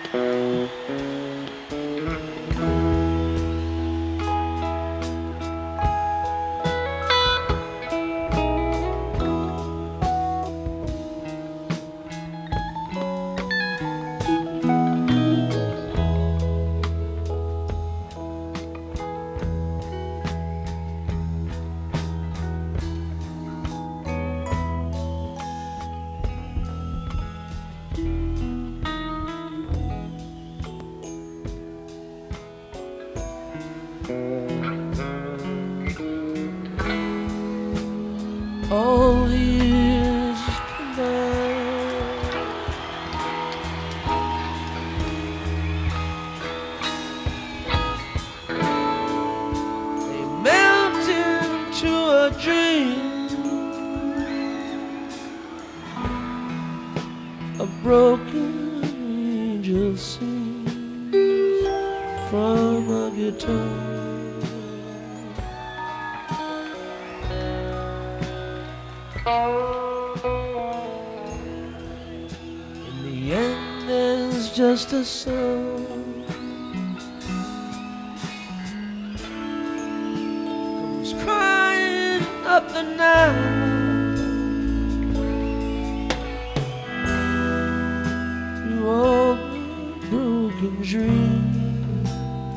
All the years combined, they melt into a dream, a broken angel sings from a guitar. In the end, there's just a song comes crying up the night through all the broken dreams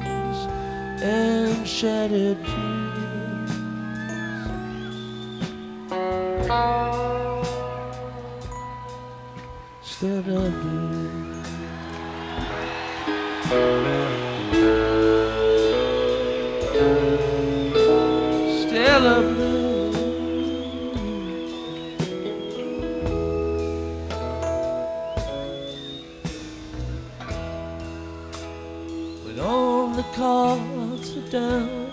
and shattered dreams. Stand up, blue. Stand up, blue. When all the cards are down,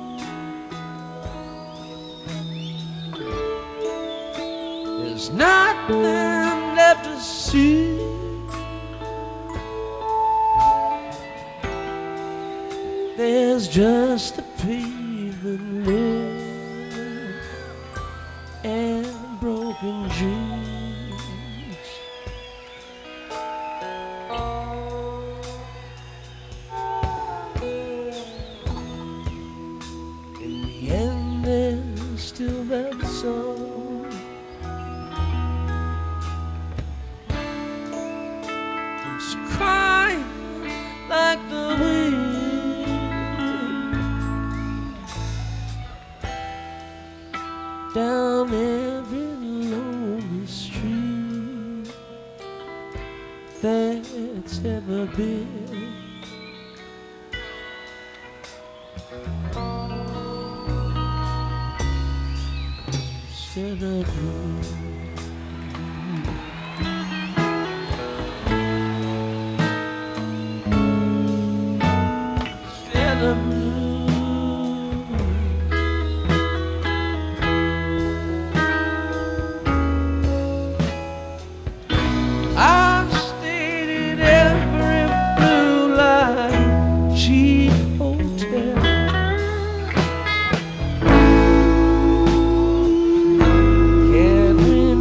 there's nothing left to see. There's just a pavement left and broken dreams. In the end, there's still that song crying like the wind down every lonely street that's ever been. Stand up, I've stayed in every blue light cheap hotel. Can't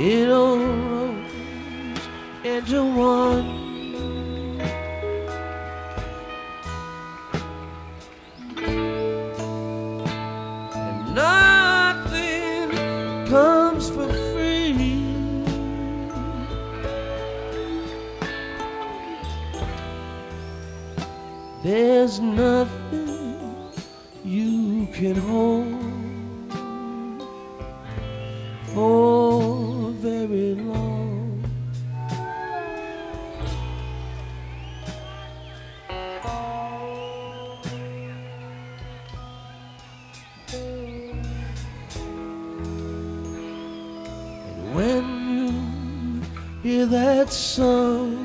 it all rolls into one. And nothing comes for free. There's nothing you can hold for very long. And when you hear that song,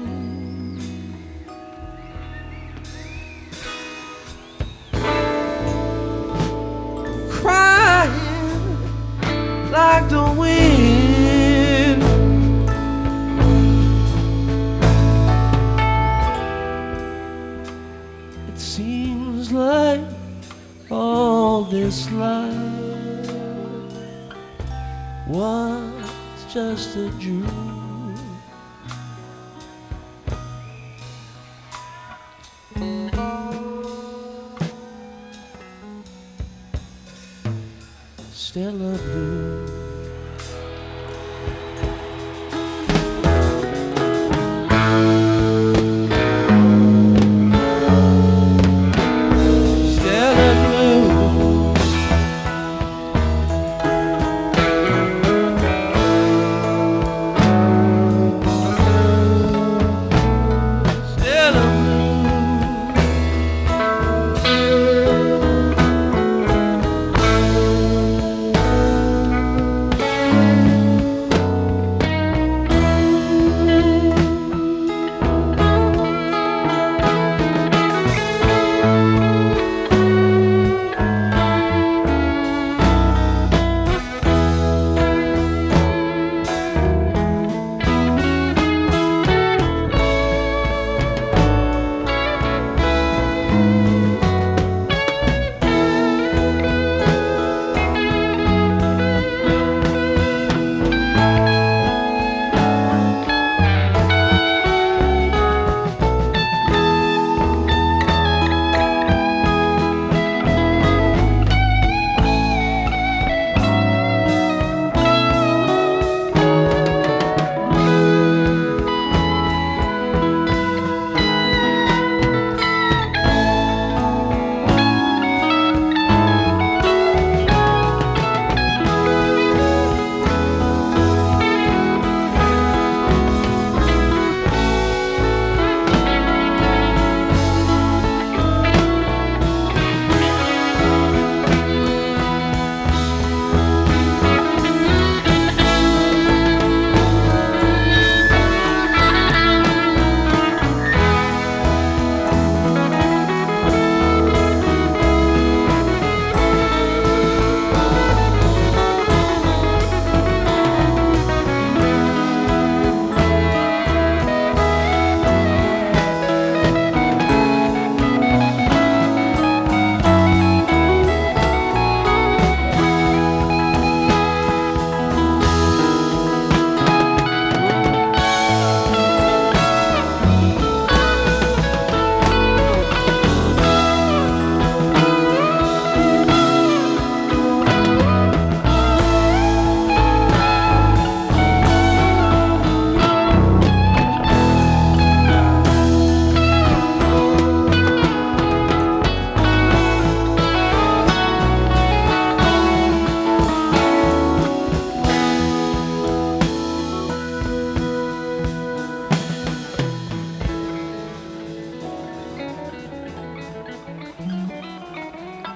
like the wind, it seems like all this life was just a dream. Stella Blue.